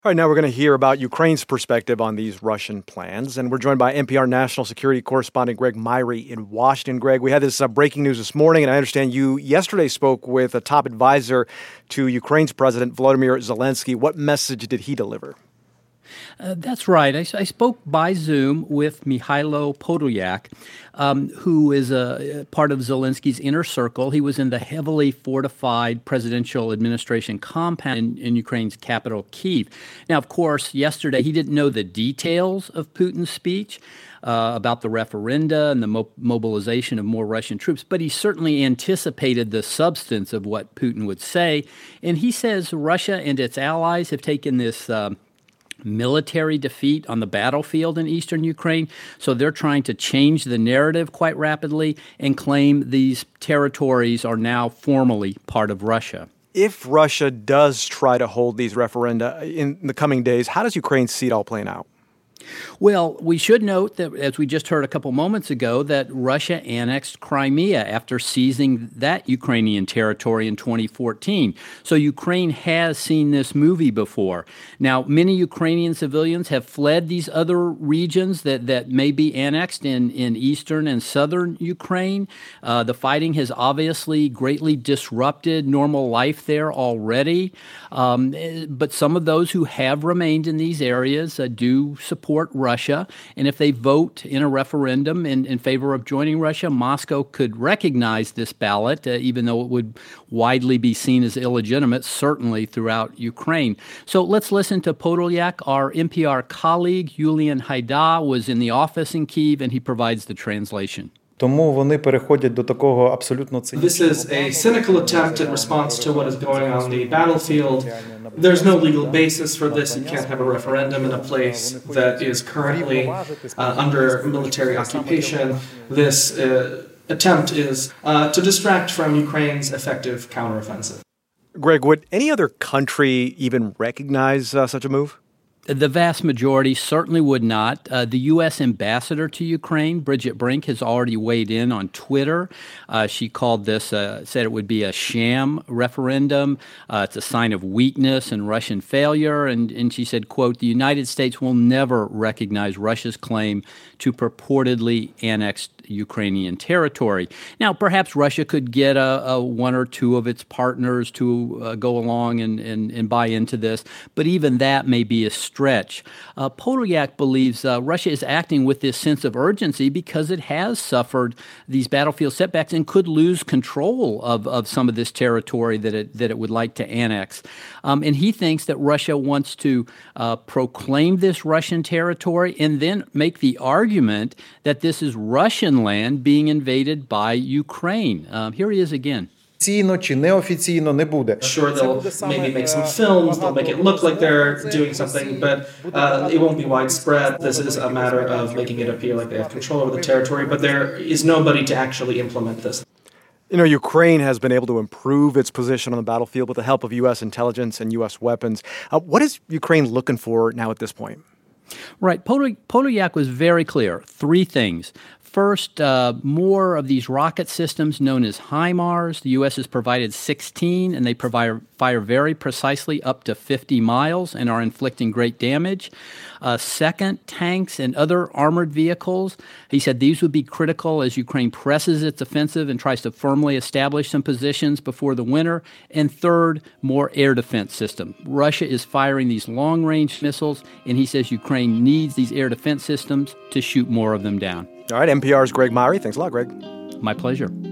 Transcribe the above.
All right, now we're going to hear about Ukraine's perspective on these Russian plans. And we're joined by NPR national security correspondent Greg Myre in Washington. Greg, we had this breaking news this morning, and I understand you yesterday spoke with a top advisor to Ukraine's President Volodymyr Zelensky. What message did he deliver? That's right. I spoke by Zoom with Mikhailo Podolyak, who is a part of Zelensky's inner circle. He was in the heavily fortified presidential administration compound in Ukraine's capital, Kyiv. Now, of course, yesterday he didn't know the details of Putin's speech about the referenda and the mobilization of more Russian troops, but he certainly anticipated the substance of what Putin would say. And he says Russia and its allies have taken this military defeat on the battlefield in eastern Ukraine. So they're trying to change the narrative quite rapidly and claim these territories are now formally part of Russia. If Russia does try to hold these referenda in the coming days, how does Ukraine see it all playing out? Well, we should note that, as we just heard a couple moments ago, that Russia annexed Crimea after seizing that Ukrainian territory in 2014. So Ukraine has seen this movie before. Now, many Ukrainian civilians have fled these other regions that may be annexed in eastern and southern Ukraine. The fighting has obviously greatly disrupted normal life there already. But some of those who have remained in these areas do support Russia, and if they vote in a referendum in favor of joining Russia, Moscow could recognize this ballot, even though it would widely be seen as illegitimate, certainly throughout Ukraine. So let's listen to Podolyak. Our NPR colleague, Yulian Haida, was in the office in Kyiv, and he provides the translation. This is a cynical attempt in response to what is going on the battlefield. There's no legal basis for this. You can't have a referendum in a place that is currently under military occupation. This attempt is to distract from Ukraine's effective counteroffensive. Greg, would any other country even recognize such a move? The vast majority certainly would not. The U.S. ambassador to Ukraine, Bridget Brink, has already weighed in on Twitter. She called this, said it would be a sham referendum. It's a sign of weakness and Russian failure. And she said, quote, "The United States will never recognize Russia's claim to purportedly annexed Ukrainian territory." Now, perhaps Russia could get a one or two of its partners to go along and buy into this, but even that may be a stretch. Podolyak believes Russia is acting with this sense of urgency because it has suffered these battlefield setbacks and could lose control of some of this territory that it would like to annex. And he thinks that Russia wants to proclaim this Russian territory and then make the argument that this is Russian land being invaded by Ukraine. Here he is again. Sure, they'll maybe make some films, they'll make it look like they're doing something, but it won't be widespread. This is a matter of making it appear like they have control over the territory, but there is nobody to actually implement this. You know, Ukraine has been able to improve its position on the battlefield with the help of U.S. intelligence and U.S. weapons. What is Ukraine looking for now at this point? Right. Podolyak was very clear. Three things. First, more of these rocket systems known as HIMARS. The U.S. has provided 16, and they fire very precisely up to 50 miles and are inflicting great damage. Second, tanks and other armored vehicles. He said these would be critical as Ukraine presses its offensive and tries to firmly establish some positions before the winter. And third, more air defense systems. Russia is firing these long-range missiles, and he says Ukraine needs these air defense systems to shoot more of them down. All right, NPR's Greg Myre. Thanks a lot, Greg. My pleasure.